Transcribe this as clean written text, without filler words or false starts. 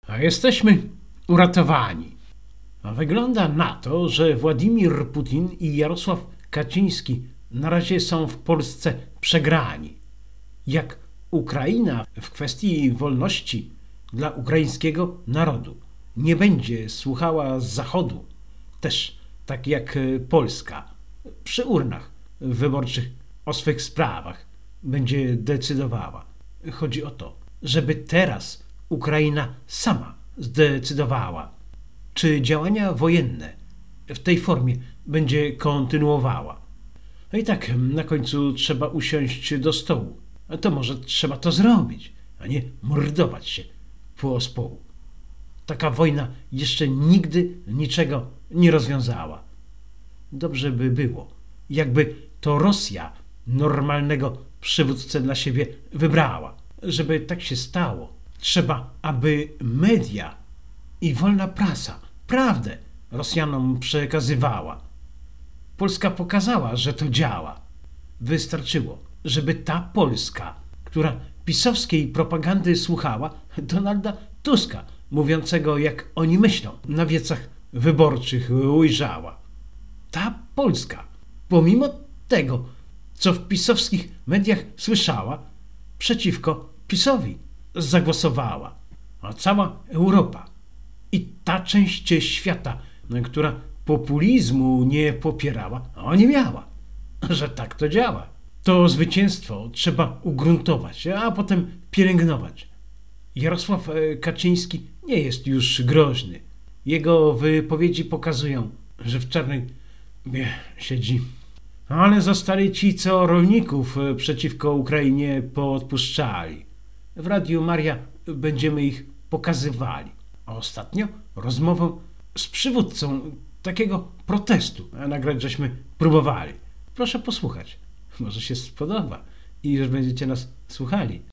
A jesteśmy uratowani. A wygląda na to, że Władimir Putin i Jarosław Kaczyński na razie są w Polsce przegrani. Jak Ukraina w kwestii wolności dla ukraińskiego narodu nie będzie słuchała Zachodu, też tak jak Polska przy urnach wyborczych o swych sprawach będzie decydowała. Chodzi o to, żeby teraz Ukraina sama zdecydowała, czy działania wojenne w tej formie będzie kontynuowała. No i tak na końcu trzeba usiąść do stołu. To może trzeba to zrobić, a nie mordować się poospołu. Taka wojna jeszcze nigdy niczego nie rozwiązała. Dobrze by było, jakby to Rosja normalnego przywódcę dla siebie wybrała. Żeby tak się stało, trzeba, aby media i wolna prasa prawdę Rosjanom przekazywała. Polska pokazała, że to działa. Wystarczyło, żeby ta Polska, która pisowskiej propagandy słuchała, Donalda Tuska, mówiącego jak oni myślą, na wiecach wyborczych ujrzała. Ta Polska, pomimo tego, co w pisowskich mediach słyszała, przeciwko PiS-owi zagłosowała. A cała Europa i ta część świata, która populizmu nie popierała, nie miała, że tak to działa. To zwycięstwo trzeba ugruntować, a potem pielęgnować. Jarosław Kaczyński nie jest już groźny. Jego wypowiedzi pokazują, że w czarnej siedzi. Ale zostali ci, co rolników przeciwko Ukrainie poodpuszczali. W Radiu Maria będziemy ich pokazywali. A ostatnio rozmowę z przywódcą takiego protestu nagrać żeśmy próbowali. Proszę posłuchać. Może się spodoba i już będziecie nas słuchali.